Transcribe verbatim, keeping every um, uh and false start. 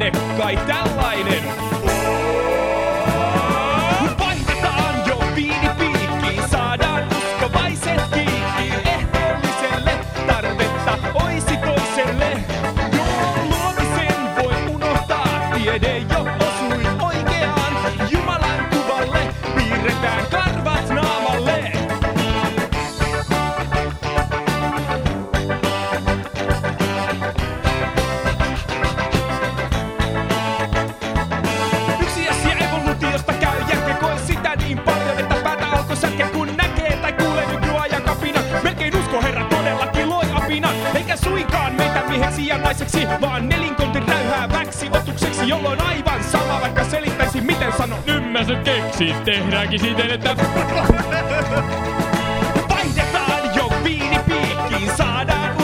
asenne kai tällainen. Vaihdetaan jo viinipiikkiin, saadaan uskovaiset kiikkiin. Ehtoolliselle tarvetta oisi toiselle. Joo, luomisen voi unohtaa, tiede jo osui oikeaan. Jumalan kuvalle piirretään karvat naamalle. Yksi asia evoluutiosta käy järkeä, koe sitä niin paljon, että päätä alkoi särkeä, kun näkee tai kuulee nykyajan kapina. Melkein usko herra todellakin loi apina, eikä suinkaan meitä mieheksi ja naiseksi, vaan nelinkontin räyhääväksi otukseksi, jolloin aivan sama, vaikka selittäisi miten sanon. Nyt mä sen keksin, tehdäänkin siten, että Vaihdetaan jo viinipiikkiin, saadaan